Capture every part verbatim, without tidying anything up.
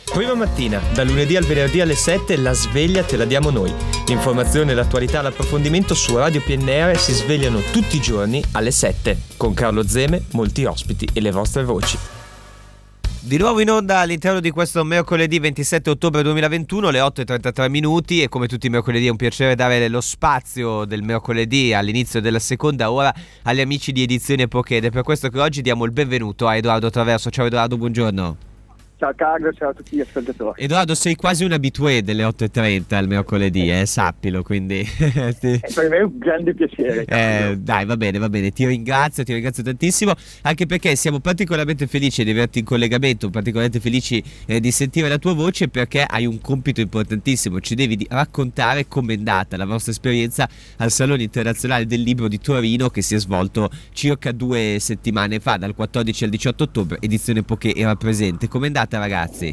Prima mattina, da lunedì al venerdì alle sette, la sveglia te la diamo noi. L'informazione, l'attualità, l'approfondimento su Radio P N R si svegliano tutti i giorni alle sette, con Carlo Zeme, molti ospiti e le vostre voci. Di nuovo in onda all'interno di questo mercoledì ventisette ottobre duemilaventuno, le otto e trentatré minuti, e come tutti i mercoledì è un piacere dare lo spazio del mercoledì all'inizio della seconda ora agli amici di Edizioni Epoche, ed è per questo che oggi diamo il benvenuto a Edoardo Traverso. Ciao Edoardo, buongiorno. Ciao Carlo, ciao a tutti gli ascoltatori. Edoardo, sei quasi un habitué delle otto e trenta al mercoledì, eh, sappilo, quindi È per me è un grande piacere. eh, dai, va bene, va bene, ti ringrazio, ti ringrazio tantissimo, anche perché siamo particolarmente felici di averti in collegamento, particolarmente felici eh, di sentire la tua voce, perché hai un compito importantissimo. Ci devi di raccontare com'è andata la vostra esperienza al Salone Internazionale del Libro di Torino, che si è svolto circa due settimane fa, dal quattordici al diciotto ottobre. Edizione Epoche era presente. Com'è andata, ragazzi?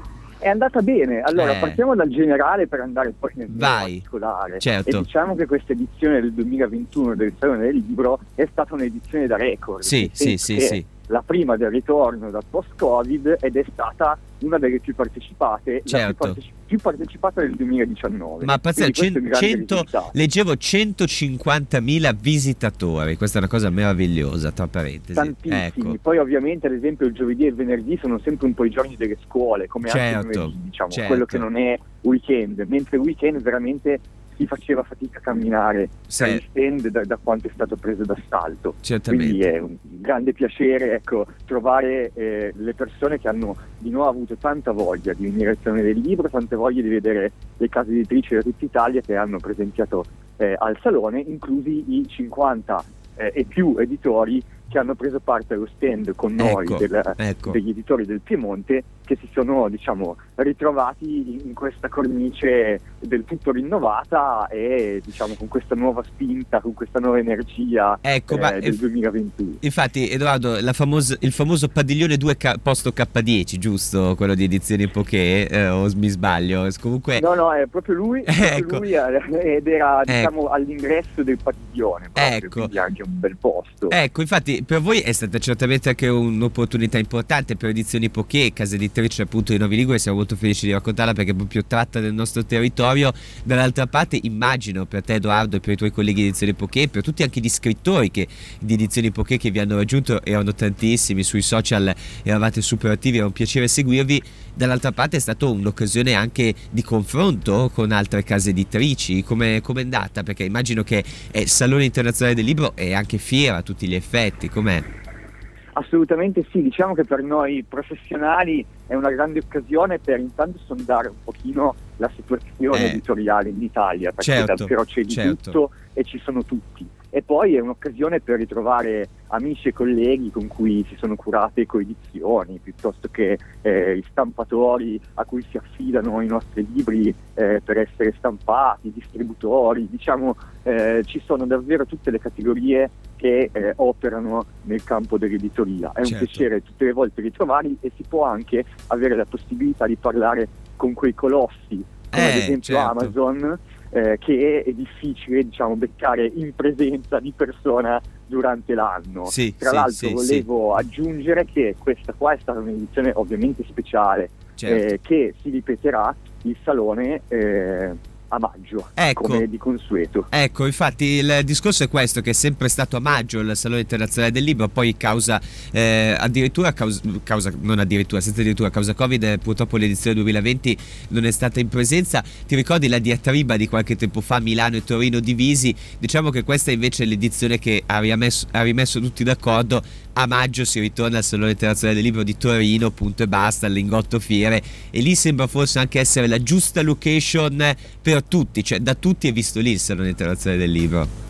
È andata bene. Allora, Eh. partiamo dal generale per andare poi nel Vai. particolare. Certo. E diciamo che questa edizione del duemilaventuno del Salone del Libro è stata un'edizione da record. Sì, nel sì, senso sì, che sì. La prima del ritorno dal post-Covid, ed è stata una delle più partecipate, Certo. la più, parteci- più partecipata del duemiladiciannove. Ma pazzesco, Quindi questo è un grande cento, risultato. leggevo centocinquantamila visitatori, questa è una cosa meravigliosa, tra parentesi. Tantissimi. Ecco. Poi ovviamente ad esempio il giovedì e il venerdì sono sempre un po' i giorni delle scuole, come anche Certo, il lunedì, diciamo, certo. quello che non è weekend, mentre il weekend veramente si faceva fatica a camminare Sì. tra gli stand da, da quanto è stato preso d'assalto. Certamente. Quindi è un grande piacere, ecco, trovare eh, le persone che hanno di nuovo avuto tanta voglia di venire al Salone del Libro, tanta voglia di vedere le case editrici da tutta Italia che hanno presenziato eh, al Salone, inclusi i cinquanta eh, e più editori che hanno preso parte allo stand con noi, Ecco, del- ecco. degli editori del Piemonte, che si sono, diciamo, ritrovati in, in questa cornice del tutto rinnovata e, diciamo, con questa nuova spinta, con questa nuova energia Ecco, eh, ma del eh, duemilaventuno. Infatti, Edoardo, la famosa, il famoso padiglione due K, posto K dieci, giusto? Quello di Edizioni Epoche, eh, o mi sbaglio? Comunque, No, no, è proprio lui, proprio Ecco. lui eh, ed era, Ecco. diciamo, all'ingresso del padiglione, proprio, Ecco. quindi anche un bel posto. ecco, infatti per voi è stata certamente anche un'opportunità importante per Edizioni Epoche, casa editrice appunto di Novi Ligure. Siamo molto felici di raccontarla perché è proprio tratta del nostro territorio. Dall'altra parte immagino per te, Edoardo, e per i tuoi colleghi di Edizioni Epoche, per tutti anche gli scrittori che, di Edizioni Epoche che vi hanno raggiunto, erano tantissimi, sui social eravate super attivi, era un piacere seguirvi. Dall'altra parte è stata un'occasione anche di confronto con altre case editrici. Come è andata? Perché immagino che è Salone Internazionale del Libro e anche fiera a tutti gli effetti, com'è? Assolutamente sì, diciamo che per noi professionali è una grande occasione per intanto sondare un pochino la situazione Eh. editoriale in Italia, perché Certo, davvero c'è di certo. tutto e ci sono tutti. E poi è un'occasione per ritrovare amici e colleghi con cui si sono curate coedizioni, piuttosto che eh, i stampatori a cui si affidano i nostri libri eh, per essere stampati, distributori, diciamo eh, ci sono davvero tutte le categorie che eh, operano nel campo dell'editoria. È un Certo. piacere tutte le volte ritrovarli, e si può anche avere la possibilità di parlare con quei colossi, come Eh, ad esempio certo. Amazon, eh, che è difficile, diciamo, beccare in presenza di persona durante l'anno. Sì, Tra sì, l'altro sì, volevo aggiungere che questa qua è stata un'edizione ovviamente speciale, Certo. eh, che si ripeterà il salone eh, a maggio, Ecco. come di consueto. Ecco, infatti il discorso è questo, che è sempre stato a maggio il Salone Internazionale del Libro, poi causa eh, addirittura causa, causa non addirittura, senza addirittura causa Covid, eh, purtroppo l'edizione duemilaventi non è stata in presenza. Ti ricordi la diatriba di qualche tempo fa, Milano e Torino divisi? Diciamo che questa invece è l'edizione che ha rimesso, ha rimesso tutti d'accordo. A maggio si ritorna al Salone Internazionale del Libro di Torino, punto e basta, al Lingotto Fiere, e lì sembra forse anche essere la giusta location per tutti, cioè da tutti è visto lì il Salone Internazionale del Libro.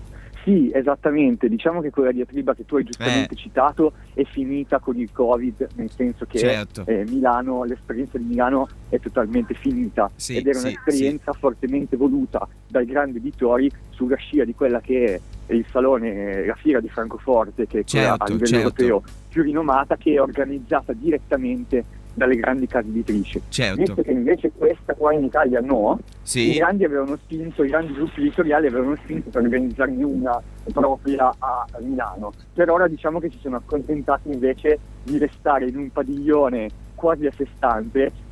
Sì, esattamente, diciamo che quella diatriba che tu hai giustamente Eh. citato è finita con il Covid, nel senso che Certo. eh, Milano, l'esperienza di Milano è totalmente finita, Sì, ed era sì, un'esperienza fortemente voluta dai grandi editori sulla scia di quella che è il salone, la fiera di Francoforte, che è quella Certo, a livello certo. europeo più rinomata, che è organizzata direttamente dalle grandi case editrici. Certo. Visto che invece questa qua in Italia no, Sì. i grandi avevano spinto, i grandi gruppi editoriali avevano spinto per organizzarne una propria a Milano. Per ora diciamo che si sono accontentati invece di restare in un padiglione quasi a sé stante,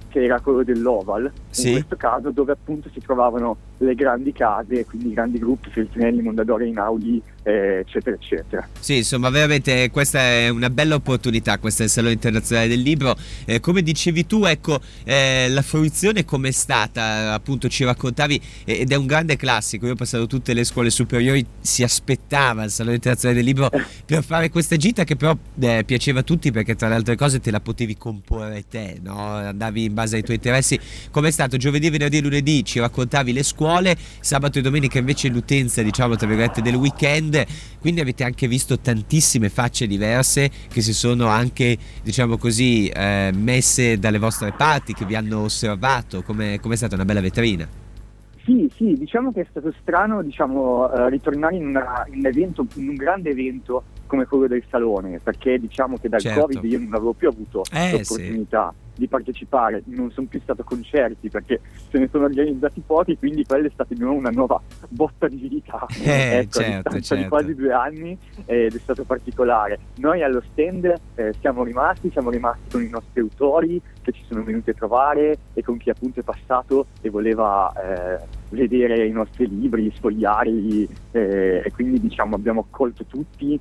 che era quello dell'Oval, sì. in questo caso, dove appunto si trovavano le grandi case, quindi i grandi gruppi, Feltrinelli, Mondadori, Einaudi, eh, eccetera eccetera. Sì, insomma, veramente questa è una bella opportunità, questo è il Salone Internazionale del Libro. Eh, come dicevi tu, ecco, eh, la fruizione com'è stata? Appunto ci raccontavi, eh, ed è un grande classico. Io ho passato tutte le scuole superiori, si aspettava il Salone Internazionale del Libro per fare questa gita, che però eh, piaceva a tutti, perché tra le altre cose te la potevi comporre te, no? Andavi in base ai tuoi interessi. Com'è stato? Giovedì, venerdì e lunedì ci raccontavi le scuole, sabato e domenica invece l'utenza, diciamo tra virgolette, del weekend, quindi avete anche visto tantissime facce diverse che si sono anche, diciamo così, eh, messe dalle vostre parti, che vi hanno osservato. Come è stata una bella vetrina? Sì, sì, diciamo che è stato strano, diciamo, uh, ritornare in, una, in un evento, in un grande evento come quello del Salone, perché diciamo che dal certo. Covid io non avevo più avuto eh, l'opportunità sì. di partecipare, non sono più stato a concerti perché se ne sono organizzati pochi, quindi quella è stata di nuovo una nuova botta di vita, eh, ecco, certo, a distanza certo. di quasi due anni, ed è stato particolare. Noi allo stand eh, siamo rimasti, siamo rimasti con i nostri autori che ci sono venuti a trovare e con chi appunto è passato e voleva eh, vedere i nostri libri, sfogliarli, eh, e quindi diciamo abbiamo accolto tutti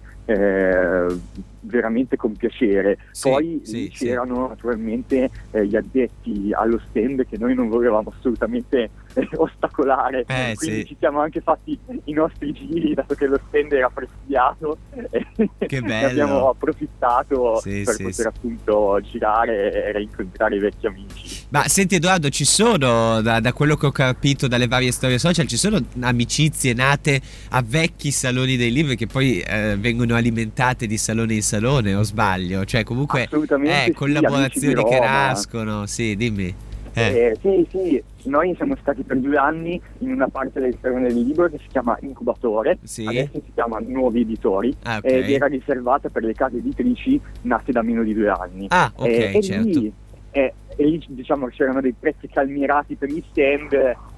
eh, veramente con piacere. Sì, Poi sì, c'erano sì. naturalmente eh, gli addetti allo stand che noi non volevamo assolutamente eh, ostacolare, eh, quindi sì. ci siamo anche fatti i nostri giri, dato che lo stand era presidiato, che bello. ne abbiamo approfittato sì, per sì, poter sì. appunto girare e rincontrare i vecchi amici. Ma senti Edoardo, ci sono, da, da quello che ho capito dalle varie storie social, ci sono amicizie nate a vecchi saloni dei libri che poi eh, vengono alimentate di salone in salone, o sbaglio? Cioè comunque assolutamente eh, collaborazioni sì, che Roma. nascono, sì, dimmi. Eh. Eh, sì, sì, noi siamo stati per due anni in una parte del Salone del Libro che si chiama Incubatore, sì. adesso si chiama Nuovi Editori, ah, okay. ed era riservata per le case editrici nate da meno di due anni. Ah, ok, eh, certo. E lì, eh, e lì diciamo c'erano dei prezzi calmierati per gli stand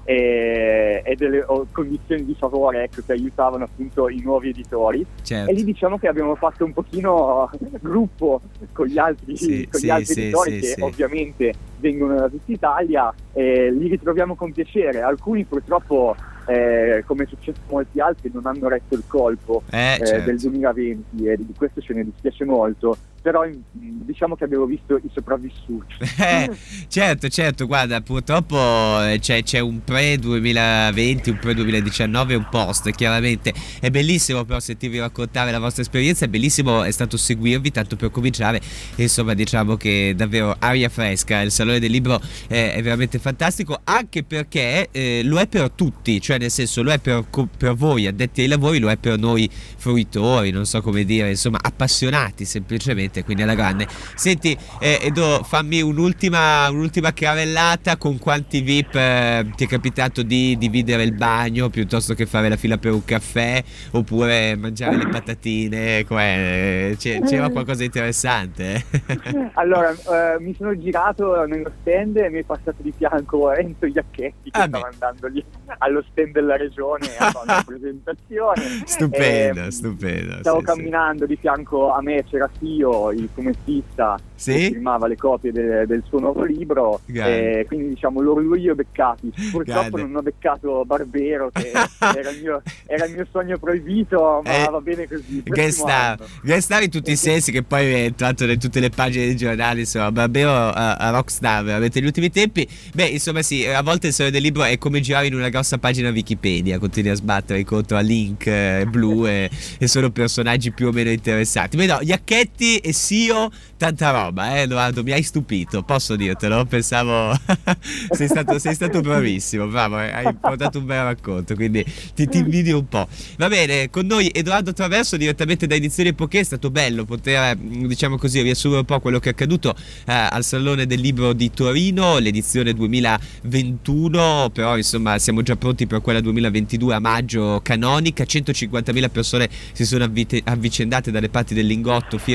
e, e delle oh, condizioni di favore, ecco, che aiutavano appunto i nuovi editori, certo. e lì diciamo che abbiamo fatto un pochino gruppo con gli altri, sì, con sì, gli altri sì, editori sì, che sì. ovviamente vengono da tutta Italia, e li ritroviamo con piacere. Alcuni purtroppo, eh, come è successo a molti altri, non hanno retto il colpo eh, eh, certo. del duemilaventi, e di questo ce ne dispiace molto, però diciamo che abbiamo visto i sopravvissuti. Eh, certo, certo, guarda, purtroppo c'è, c'è un pre-duemilaventi, un pre-duemiladiciannove e un post, chiaramente. È bellissimo però sentirvi raccontare la vostra esperienza, è bellissimo è stato seguirvi, tanto per cominciare, insomma diciamo che davvero aria fresca, il Salone del Libro è, è veramente fantastico, anche perché eh, lo è per tutti, cioè nel senso lo è per, per voi addetti ai lavori, lo è per noi fruitori, non so come dire, insomma appassionati semplicemente, quindi alla grande. Senti eh, Edo, fammi un'ultima un'ultima carrellata, con quanti V I P eh, ti è capitato di dividere il bagno piuttosto che fare la fila per un caffè, oppure mangiare le patatine? Com'è? C'era qualcosa di interessante? Allora eh, mi sono girato nello stand e mi è passato di fianco Enzo Iacchetti che ah, stava beh. andando lì allo stand della regione a fare una presentazione. Stupendo, e, stupendo. Stavo sì, camminando sì. di fianco a me c'era Fio, il fumettista, sì? che firmava le copie de, del suo nuovo libro, e quindi diciamo loro lui io beccati. Purtroppo Grande. Non ho beccato Barbero, che era il mio, era il mio sogno proibito, ma eh, va bene così. Guest star in tutti i sensi, che poi è entrato in tutte le pagine dei giornali, insomma, Barbero a, a rockstar veramente negli ultimi tempi. Beh, insomma sì, a volte il Salone del Libro è come girare in una grossa pagina Wikipedia, continui a sbattere contro a link eh, blu e, e sono personaggi più o meno interessanti. Beh no, Iacchetti e Sio, tanta roba, eh Edoardo, mi hai stupito, posso dirtelo, pensavo sei stato, sei stato bravissimo, bravo, hai portato un bel racconto, quindi ti, ti invidio un po'. Va bene, con noi Edoardo Traverso direttamente da Edizioni Epoché, è stato bello poter, diciamo così, riassumere un po' quello che è accaduto eh, al Salone del Libro di Torino, l'edizione duemilaventuno, però insomma siamo già pronti per quella duemilaventidue a maggio canonica, centocinquantamila persone si sono avvite, avvicendate dalle parti del Lingotto, Fiere di Torino.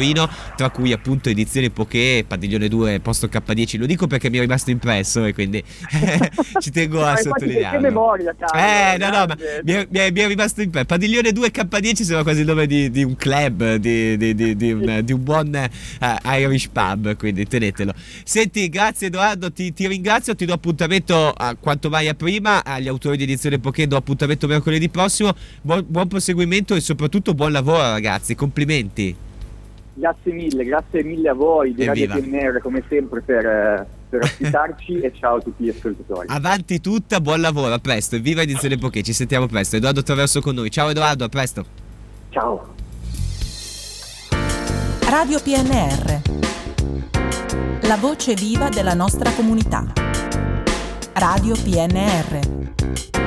Torino, tra cui appunto Edizione Poké, Padiglione due, posto K dieci. Lo dico perché mi è rimasto impresso e quindi ci tengo a sottolinearlo. Che memoria, Carlo, eh no no ma mi è, mi, è, mi è rimasto impresso. Padiglione due K dieci sembra quasi il nome di, di un club, di, di, di, di, un, di un buon uh, Irish pub, quindi tenetelo. Senti, grazie Edoardo, ti, ti ringrazio, ti do appuntamento a quanto mai a prima, agli autori di Edizione Poké do appuntamento mercoledì prossimo. Buon, buon proseguimento e soprattutto buon lavoro ragazzi, complimenti. Grazie mille, grazie mille a voi di Evviva. Radio P N R come sempre per, per ospitarci e ciao a tutti gli ascoltatori. Avanti tutta, buon lavoro, a presto, evviva Edizione Poké, ci sentiamo presto. Edoardo Traverso con noi, ciao Edoardo, a presto. Ciao. Radio P N R, la voce viva della nostra comunità. Radio P N R.